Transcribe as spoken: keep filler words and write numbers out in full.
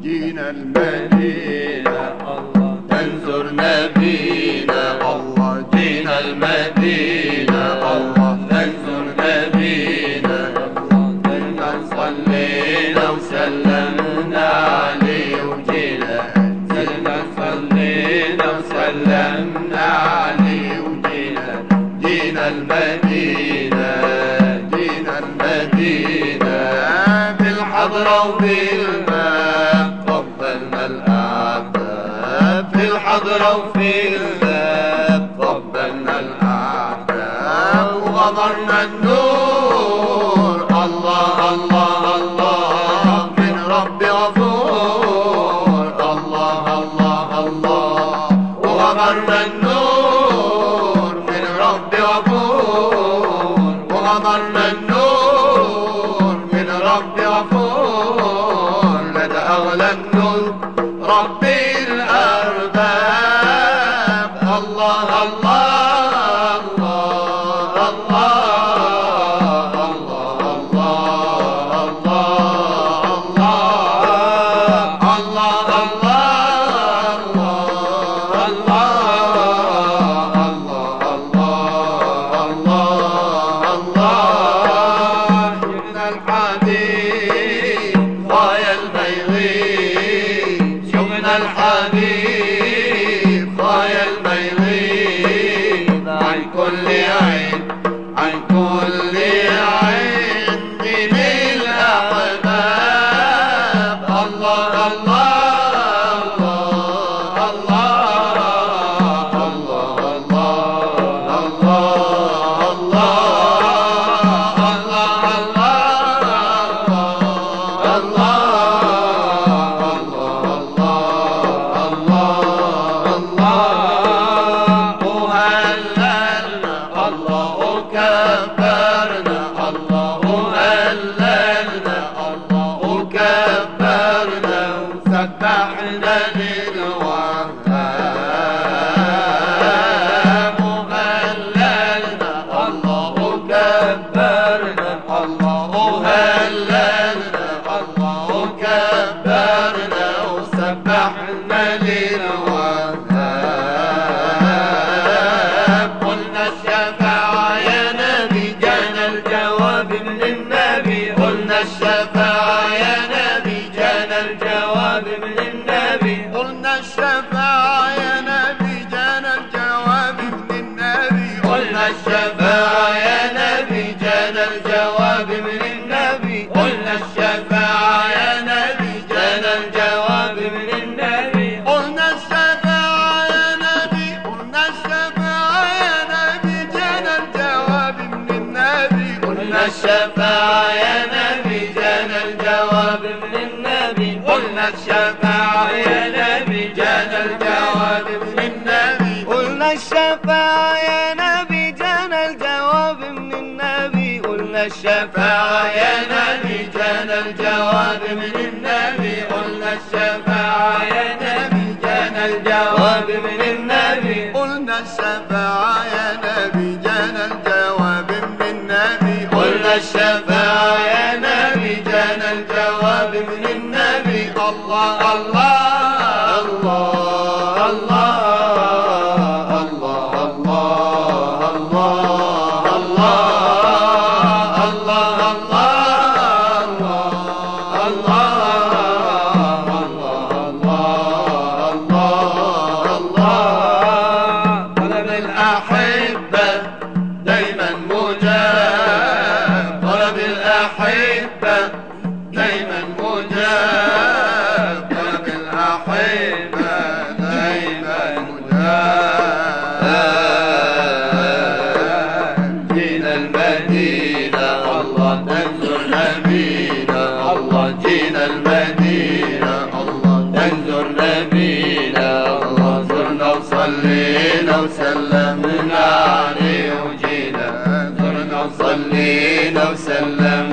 جينا المدينة الله ننظر نبينا الله جينا المدينة الله ننظر نبينا الله صلينا وسلمنا عليه وجينا زلنا صلينا وسلمنا عليه وجينا جينا المدينة جينا المدينة بالحضرة وبالماء قبلنا الأعداء في الحضرة وفي الماء قبلنا الأعداء وغمرنا النور الله الله الله من رب غفور الله الله الله وغمرنا النور من رب غفور وغمرنا النور من رب غفور لدى أغلى النور ربي الأرباب الله الله الحبيب خايل ما يغيب عن كل عين عن كل عين من الأحباب الله الله الله الله سبحنا للوهاب وهللنا الله كبرنا الله هللنا الله كبرنا وسبحنا للوهاب قلنا الشفاعة يا نبي جانا الجواب من النبي قلنا الشفاعة يا نبي جانا الجواب من النبي قلنا الشفاعة يا نبي جانا الجواب من النبي قلنا الشفاعة يا نبي جانا الجواب من النبي قلنا الشفاعة يا نبي جانا الجواب من النبي قلنا الشفاعة يا نبي قلنا الشفاعة يا نبي جانا الجواب من النبي قلنا الشفاعة يا نبي جانا الجواب من النبي قلنا الشفاعة يا نبي جانا الجواب من النبي قلنا الشفاعة يا نبي جانا الجواب من النبي قلنا الشفاعة يا نبي جانا الجواب من النبي قلنا الشفاعة يا نبي جانا الجواب من النبي قلنا الشفاعة يا نبي جانا الجواب من النبي قلنا الشفاعة يا نبي جانا الجواب من النبي الله الله الله الله طلب الأحبة دايما مجاب طلب الأحبة دايما مجاب طلب الأحبة دايما مجاب جينا المدينة الله ننظر نبينا الله جينا المدينة الله ننظر نبينا الله زرنا وصلينا وسلمنا عليه وجينا زرنا وصلينا وسلمنا